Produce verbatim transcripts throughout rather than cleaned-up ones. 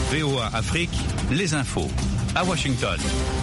V O A Afrique, les infos. À Washington.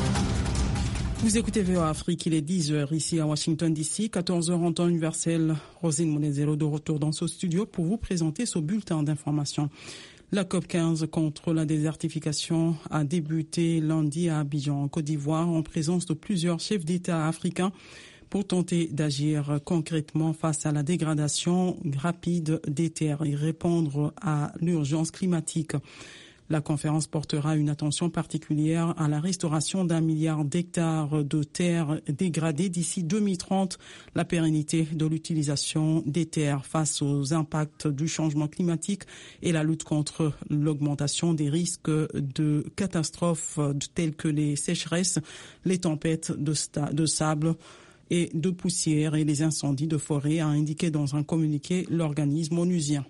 Vous écoutez V O A Afrique, il est dix heures ici à Washington D C, quatorze heures en temps universel. Rosine Monezero de retour dans ce studio pour vous présenter ce bulletin d'information. La COP quinze contre la désertification a débuté lundi à Abidjan, en Côte d'Ivoire, en présence de plusieurs chefs d'État africains pour tenter d'agir concrètement face à la dégradation rapide des terres et répondre à l'urgence climatique. La conférence portera une attention particulière à la restauration d'un milliard d'hectares de terres dégradées d'ici deux mille trente, la pérennité de l'utilisation des terres face aux impacts du changement climatique et la lutte contre l'augmentation des risques de catastrophes telles que les sécheresses, les tempêtes de, sta- de sable et de poussière et les incendies de forêt, a indiqué dans un communiqué l'organisme onusien.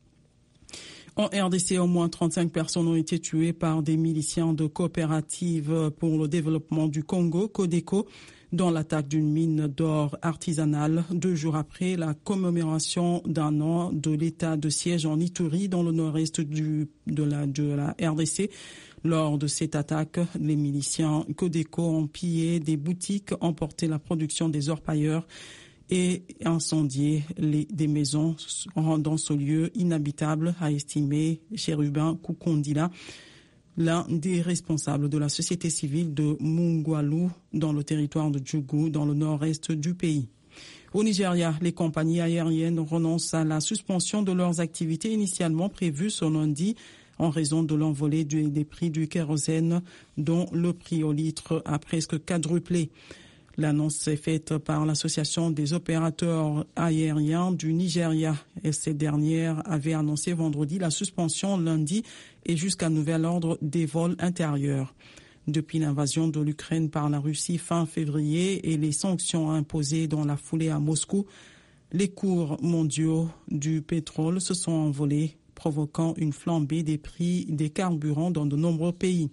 En R D C, au moins trente-cinq personnes ont été tuées par des miliciens de coopérative pour le développement du Congo, Codeco, dans l'attaque d'une mine d'or artisanale, deux jours après la commémoration d'un an de l'état de siège en Ituri, dans le nord-est du, de, la, de la R D C. Lors de cette attaque, les miliciens Codeco ont pillé des boutiques, emporté la production des orpailleurs et incendier les, des maisons, rendant ce lieu inhabitable, a estimé Chérubin Koukondila, l'un des responsables de la société civile de Mungwalu, dans le territoire de Djougou, dans le nord-est du pays. Au Nigeria, les compagnies aériennes renoncent à la suspension de leurs activités initialement prévues ce lundi en raison de l'envolée du, des prix du kérosène, dont le prix au litre a presque quadruplé. L'annonce est faite par l'Association des opérateurs aériens du Nigeria et cette dernière avait annoncé vendredi la suspension lundi et jusqu'à nouvel ordre des vols intérieurs. Depuis l'invasion de l'Ukraine par la Russie fin février et les sanctions imposées dans la foulée à Moscou, les cours mondiaux du pétrole se sont envolés, provoquant une flambée des prix des carburants dans de nombreux pays.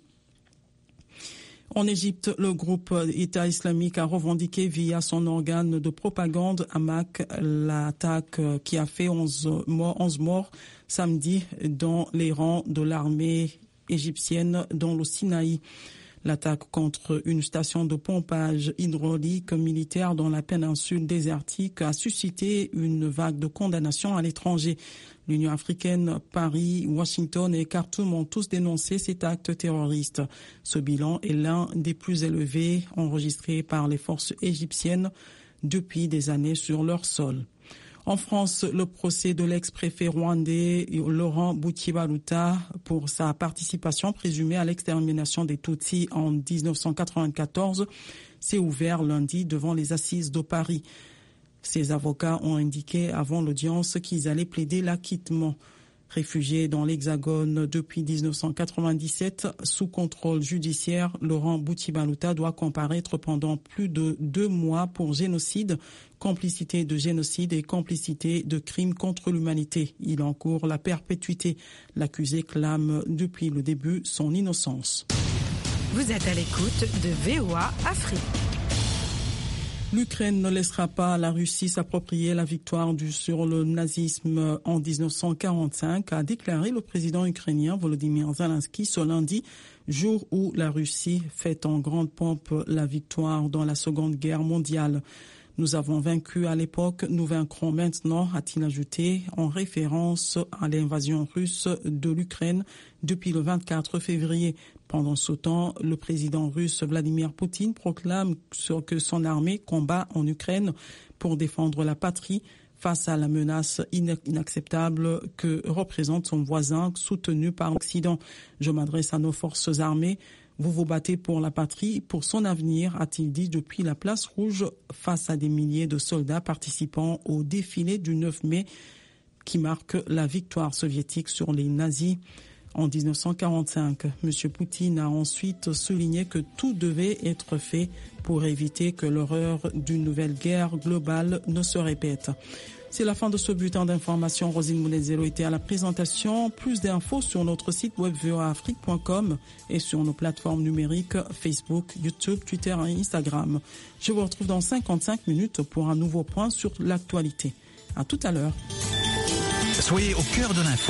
En Égypte, le groupe État islamique a revendiqué via son organe de propagande Hamak l'attaque qui a fait onze morts samedi dans les rangs de l'armée égyptienne dans le Sinaï. L'attaque contre une station de pompage hydraulique militaire dans la péninsule désertique a suscité une vague de condamnation à l'étranger. L'Union africaine, Paris, Washington et Khartoum ont tous dénoncé cet acte terroriste. Ce bilan est l'un des plus élevés enregistrés par les forces égyptiennes depuis des années sur leur sol. En France, le procès de l'ex-préfet rwandais Laurent Butibaluta pour sa participation présumée à l'extermination des Tutsis en dix-neuf cent quatre-vingt-quatorze s'est ouvert lundi devant les assises de Paris. Ses avocats ont indiqué avant l'audience qu'ils allaient plaider l'acquittement. Réfugié dans l'Hexagone depuis dix-neuf cent quatre-vingt-dix-sept, sous contrôle judiciaire, Laurent Butibaluta doit comparaître pendant plus de deux mois pour génocide, complicité de génocide et complicité de crimes contre l'humanité. Il encourt la perpétuité. L'accusé clame depuis le début son innocence. Vous êtes à l'écoute de V O A Afrique. L'Ukraine ne laissera pas la Russie s'approprier la victoire du, sur le nazisme en dix-neuf cent quarante-cinq, a déclaré le président ukrainien Volodymyr Zelensky ce lundi, jour où la Russie fête en grande pompe la victoire dans la Seconde Guerre mondiale. Nous avons vaincu à l'époque, nous vaincrons maintenant, a-t-il ajouté, en référence à l'invasion russe de l'Ukraine depuis le vingt-quatre février. Pendant ce temps, le président russe Vladimir Poutine proclame que son armée combat en Ukraine pour défendre la patrie face à la menace inacceptable que représente son voisin soutenu par l'Occident. Je m'adresse à nos forces armées. Vous vous battez pour la patrie, pour son avenir, a-t-il dit depuis la place rouge face à des milliers de soldats participant au défilé du neuf mai qui marque la victoire soviétique sur les nazis en dix-neuf cent quarante-cinq. Monsieur Poutine a ensuite souligné que tout devait être fait pour éviter que l'horreur d'une nouvelle guerre globale ne se répète. C'est la fin de ce bulletin d'information. Rosine Moulezero était à la présentation. Plus d'infos sur notre site web v o a afrique point com et sur nos plateformes numériques Facebook, YouTube, Twitter et Instagram. Je vous retrouve dans cinquante-cinq minutes pour un nouveau point sur l'actualité. À tout à l'heure. Soyez au cœur de l'info.